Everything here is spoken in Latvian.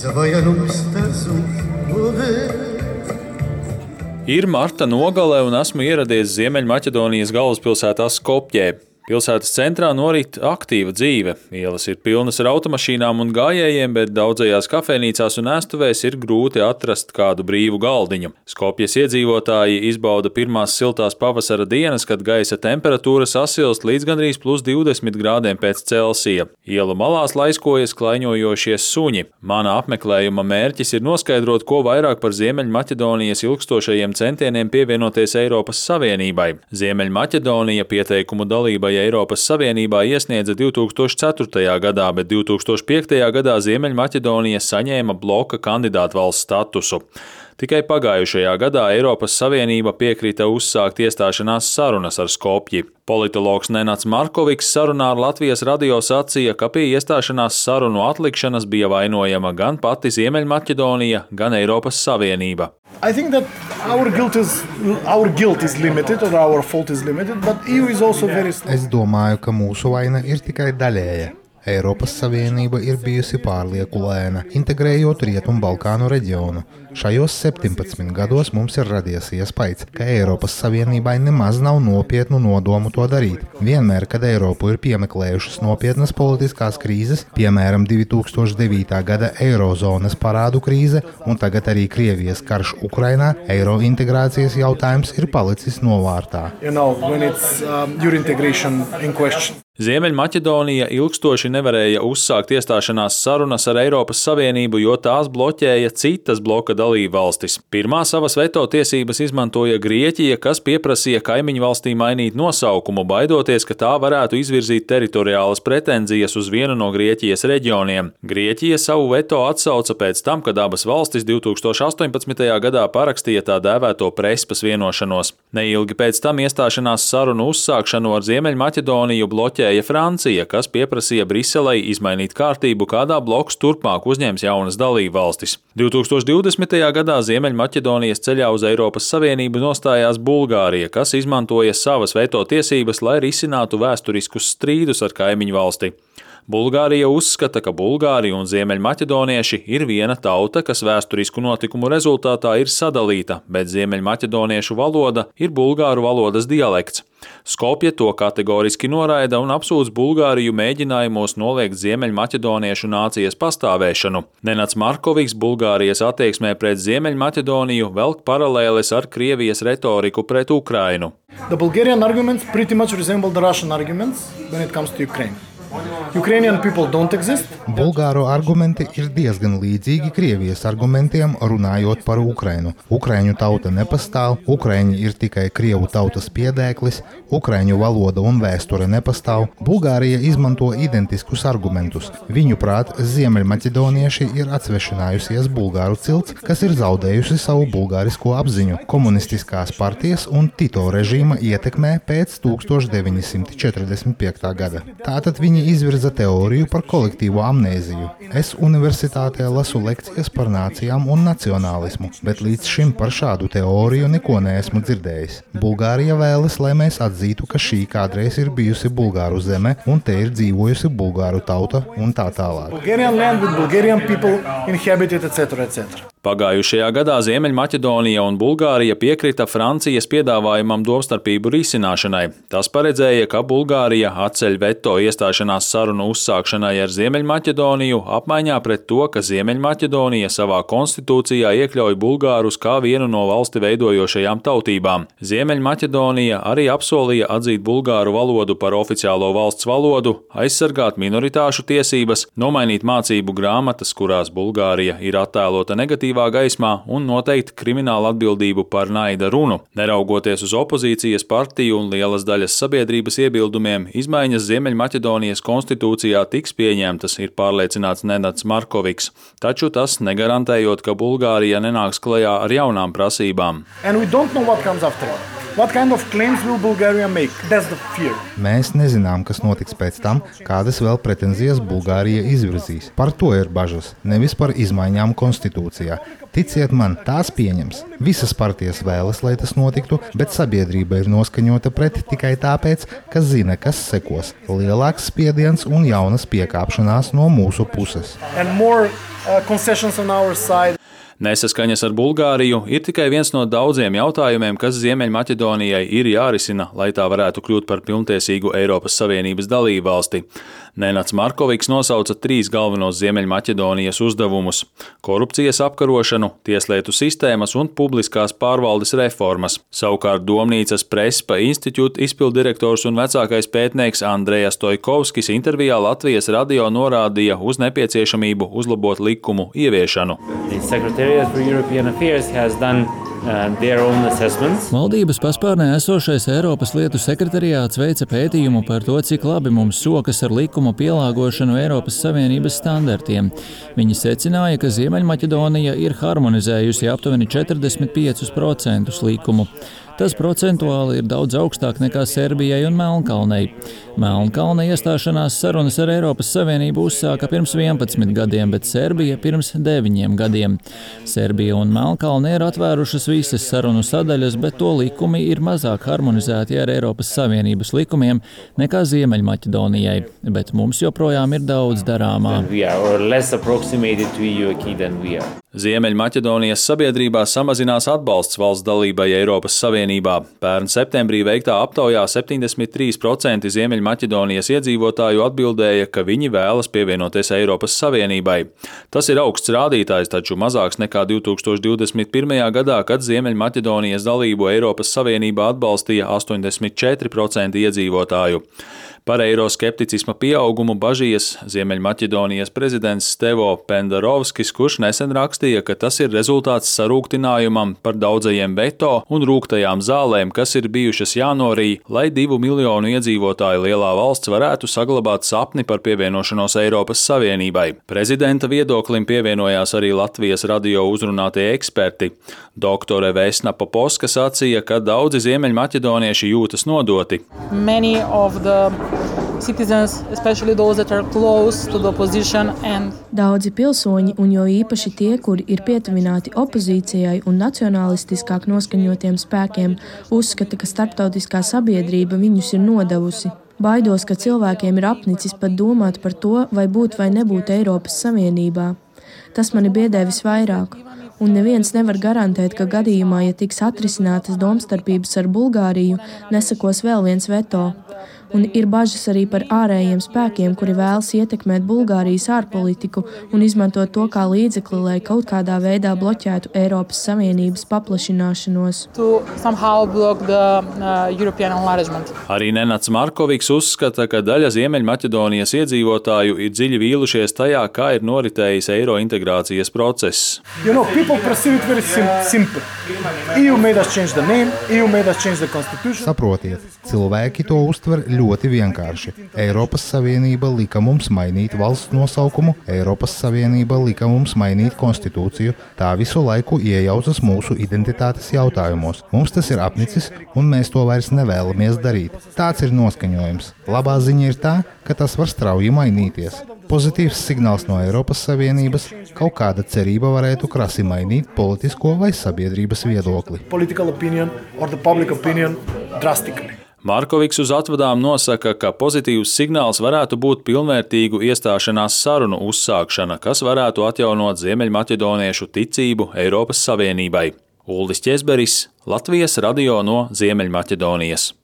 Ir marta nogale un esmu ieradies Ziemeļmaķedonijas galvaspilsētā Skopjē. Pilsētas centrā norit aktīva dzīve. Ielas ir pilnas ar automašīnām un gājējiem, bet daudzajās kafejnīcās un ēstuvēs ir grūti atrast kādu brīvu galdiņu. Skopjes iedzīvotāji izbauda pirmās siltās pavasara dienas, kad gaisa temperatūra sasilst līdz gandrīz plus 20 grādiem pēc Celsija. Ielu malās laiskojas klaiņojošie suņi. Mana apmeklējuma mērķis ir noskaidrot, ko vairāk par Ziemeļmaķedonijas ilgstošajiem centieniem pievienoties Eiropas Savienībai. Ziemeļmaķedonija pieteikumu dalībai Eiropas Savienībā iesniedza 2004. gadā, bet 2005. gadā Ziemeļmaķedonija saņēma bloka kandidātvalsts statusu. Tikai pagājušajā gadā Eiropas Savienība piekrita uzsākt iestāšanās sarunas ar Skopji. Politologs Nenats Markoviks sarunā ar Latvijas radio sacīja, ka pie iestāšanās sarunu atlikšanas bija vainojama gan pati Ziemeļmaķedonija, gan Eiropas Savienība. Es domāju, ka mūsu vaina ir tikai daļēja. Eiropas Savienība ir bijusi pārlieku lēna, integrējot Rietumbalkānu reģionu. Šajos 17 gados mums ir radies iespējas, ka Eiropas Savienībai nemaz nav nopietnu nodomu to darīt. Vienmēr, kad Eiropu ir piemeklējušas nopietnas politiskās krīzes, piemēram 2009. gada Eirozonas parādu krīze un tagad arī Krievijas karš Ukrainā, eiro integrācijas jautājums ir palicis novārtā. Ziemeļmaķedonija ilgstoši nevarēja uzsākt iestāšanās sarunas ar Eiropas Savienību, jo tās bloķēja citas bloka dalībvalstis. Pirmā savas veto tiesības izmantoja Grieķija, kas pieprasīja kaimiņu valstī mainīt nosaukumu, baidoties, ka tā varētu izvirzīt teritoriālas pretenzijas uz vienu no Grieķijas reģioniem. Grieķija savu veto atsauca pēc tam, kad abas valstis 2018. gadā parakstīja tā dēvēto Prespas vienošanos. Neilgi pēc tam iestāšanās sarunu uzsākšanu ar Ziemeļmaķedoniju bloķēja Francija, kas pieprasīja Briselei izmainīt kārtību, kādā bloks turpmāk uzņems jaunas dalībvalstis. 2020. gadā Ziemeļmaķedonijas ceļā uz Eiropas Savienību nostājās Bulgārija, kas izmantoja savas veto tiesības, lai risinātu vēsturiskus strīdus ar kaimiņu valsti. Bulgārija uzskata, ka bulgāri un ziemeļmaķedonieši ir viena tauta, kas vēsturisku notikumu rezultātā ir sadalīta, bet ziemeļmaķedoniešu valoda ir bulgāru valodas dialekts. Skopje to kategoriski noraida un apsūdz Bulgāriju mēģinājumos noliegt ziemeļmaķedoniešu nācijas pastāvēšanu. Nenats Markoviks Bulgārijas attieksmē pret Ziemeļmaķedoniju velk paralēles ar Krievijas retoriku pret Ukrainu. The Bulgarian arguments pretty much resemble the Russian arguments when it comes to Ukraine. Ukrainian people don't exist. Bulgāru argumenti ir diezgan līdzīgi Krievijas argumentiem runājot par Ukrainu. Ukraiņu tauta nepastāv, Ukraiņi ir tikai Krievu tautas piedēklis, Ukraiņu valoda un vēsture nepastāv. Bulgārija izmanto identiskus argumentus. Viņuprāt, ziemeļmaķedonieši ir atsvešinājusies bulgāru cilts, kas ir zaudējusi savu bulgārisko apziņu komunistiskās partijas un Tito režīma ietekmē pēc 1945. gada. Tātad viņi izvirza teoriju par kolektīvo amnēziju. Es universitātē lasu lekcijas par nācijām un nacionālismu, bet līdz šim par šādu teoriju neko neesmu dzirdējis. Bulgārija vēlas, lai mēs atzītu, ka šī kādreiz ir bijusi Bulgāru zeme un te ir dzīvojusi bulgāru tauta un tā tālāk. Bulgarian land with Bulgarian people inhabited, etc., etc. Pagājušajā gadā Ziemeļmaķedonija un Bulgārija piekrita Francijas piedāvājumam domstarpību risināšanai. Tas paredzēja, ka Bulgārija atceļ veto iestāšanās sarunu uzsākšanai ar Ziemeļmaķedoniju apmaiņā pret to, ka Ziemeļmaķedonija savā konstitūcijā iekļauj bulgārus kā vienu no valsti veidojošajām tautībām. Ziemeļmaķedonija arī apsolīja atzīt bulgāru valodu par oficiālo valsts valodu, aizsargāt minoritāšu tiesības, nomainīt mācību grāmatas, kurās Bulgārija ir attēlota negatīvā gaismā un noteikti kriminālu atbildību par naida runu. Neraugoties uz opozīcijas partiju un lielas daļas sabiedrības iebildumiem, izmaiņas Ziemeļmaķedonijas konstitūcijā tiks pieņemtas, ir pārliecināts Nenats Markoviks, taču tas negarantējot, ka Bulgārija nenāks klajā ar jaunām prasībām. And we don't know what comes after. What kind of claims will Bulgaria make? That's the fear. Mēs nezinām, kas notiks pēc tam, kādas vēl pretenzijas Bulgārija izvirzīs. Par to ir bažas, nevis par izmaiņām konstitūcijā. Ticiet man, tās pieņems. Visas partijas vēlas, lai tas notiktu, bet sabiedrība ir noskaņota pret tikai tāpēc, ka zina, kas sekos. Lielāks spiediens un jaunas piekāpšanās no mūsu puses. And more concessions on our side. Nesaskaņas ar Bulgāriju ir tikai viens no daudziem jautājumiem, kas Ziemeļmaķedonijai ir jārisina, lai tā varētu kļūt par pilntiesīgu Eiropas Savienības dalībvalsti. Nenats Markoviks nosauca 3 galvenos Ziemeļmaķedonijas uzdevumus – korupcijas apkarošanu, tieslietu sistēmas un publiskās pārvaldes reformas. Savukārt Domnīcas Prespa institūta izpilddirektors un vecākais pētnieks Andrejas Stojkovskis intervijā Latvijas radio norādīja uz nepieciešamību uzlabot likumu ieviešanu. Valdības paspārnē esošais Eiropas lietu sekretariāts veica pētījumu par to, cik labi mums sokas ar likumu pielāgošanu Eiropas Savienības standartiem. Viņi secināja, ka Ziemeļmaķedonija ir harmonizējusi aptuveni 45% likumu. Tas procentuāli ir daudz augstāk nekā Serbijai un Melnkalnei. Melnkalne iestāšanās sarunas ar Eiropas Savienību uzsāka pirms 11 gadiem, bet Serbija pirms 9 gadiem. Serbija un Melnkalne ir atvērušas visas sarunu sadaļas, bet to likumi ir mazāk harmonizēti ar Eiropas Savienības likumiem nekā Ziemeļmaķedonijai, bet mums joprojām ir daudz darāmā. Ziemeļmaķedonijas sabiedrībā samazinās atbalsts valsts dalībai Eiropas Savienībā. Pērn septembrī veiktā aptaujā 73% Ziemeļmaķedonijas iedzīvotāju atbildēja, ka viņi vēlas pievienoties Eiropas Savienībai. Tas ir augsts rādītājs, taču mazāks nekā 2021. gadā, kad Ziemeļmaķedonijas dalību Eiropas Savienībā atbalstīja 84% iedzīvotāju. Par eiroskepticisma pieaugumu bažījies Ziemeļmaķedonijas prezidents Stevo Pendarovskis, kurš nesen rakstīja, ka tas ir rezultāts sarūktinājumam par daudzajiem veto un rūgtajām zālēm, kas ir bijušas jānorī, lai 2 miljonu iedzīvotāju lielā valsts varētu saglabāt sapni par pievienošanos Eiropas Savienībai. Prezidenta viedoklim pievienojās arī Latvijas radio uzrunātie eksperti. Doktore Vesna Poposka sacīja, ka daudzi ziemeļmaķedonieši jūtas nodoti. Daudzi pilsoņi, un jo īpaši tie, kuri ir pietuvināti opozīcijai un nacionalistiskāk noskaņotiem spēkiem, uzskata, ka starptautiskā sabiedrība viņus ir nodevusi. Baidos, ka cilvēkiem ir apnicis pat domāt par to, vai būt vai nebūt Eiropas Savienībā. Tas mani biedē visvairāk. Un neviens nevar garantēt, ka gadījumā, ja tiks atrisinātas domstarpības ar Bulgāriju, nesakos vēl viens veto. Un ir bažas arī par ārējiem spēkiem, kuri vēlas ietekmēt Bulgārijas ārpolitiku un izmantot to kā līdzekli, lai kaut kādā veidā bloķētu Eiropas Savienības paplašināšanos. Arī Nenats Markoviks uzskata, ka daļa Ziemeļmaķedonijas iedzīvotāju ir dziļi vīlušies tajā, kā ir noritējis eiro integrācijas process. Saprotiet, cilvēki to uztver ļoti vienkārši. Eiropas Savienība lika mums mainīt valsts nosaukumu, Eiropas Savienība lika mums mainīt konstitūciju, tā visu laiku iejaucas mūsu identitātes jautājumos. Mums tas ir apnicis, un mēs to vairs nevēlamies darīt. Tāds ir noskaņojums. Labā ziņa ir tā, ka tas var strauji mainīties. Pozitīvs signāls no Eiropas Savienības, kaut kāda cerība varētu krasi mainīt politisko vai sabiedrības viedokli. Markoviks uz atvadām nosaka, ka pozitīvs signāls varētu būt pilnvērtīgu iestāšanās sarunu uzsākšana, kas varētu atjaunot ziemeļmaķedoniešu ticību Eiropas Savienībai. Uldis Ķezberis, Latvijas radio no Ziemeļmaķedonijas.